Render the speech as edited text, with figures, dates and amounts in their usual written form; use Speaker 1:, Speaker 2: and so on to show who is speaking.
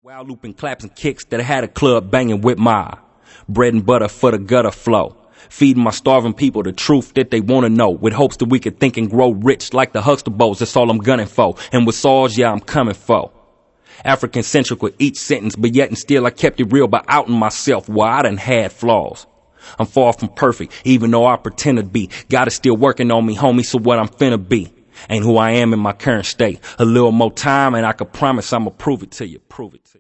Speaker 1: Wild looping claps and kicks that I had a club banging with my bread and butter for the gutter flow. Feeding my starving people the truth that they want to know, with hopes that we could think and grow rich like the Huxtables. That's all I'm gunning for. And with saws, yeah, I'm coming for. African centric with each sentence, but yet and still I kept it real by outing myself. Well, I done had flaws. I'm far from perfect, even though I pretend to be. God is still working on me, homie, so what I'm finna be ain't who I am in my current state. A little more time and I can promise I'ma prove it to you.